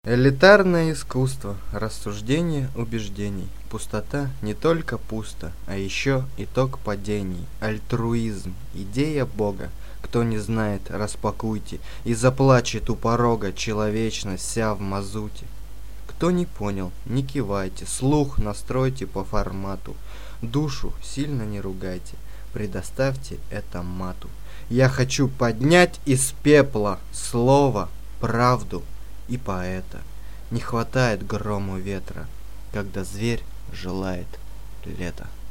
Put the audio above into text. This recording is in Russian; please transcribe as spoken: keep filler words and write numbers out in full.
Элитарное искусство, рассуждение убеждений. Пустота не только пусто, а еще итог падений. Альтруизм, идея Бога. Кто не знает, распакуйте, и заплачет у порога человечность вся в мазуте. Кто не понял, не кивайте, слух настройте по формату. Душу сильно не ругайте, предоставьте это мату. Я хочу поднять из пепла слово, правду и поэта. Не хватает грому ветра, когда зверь желает лета.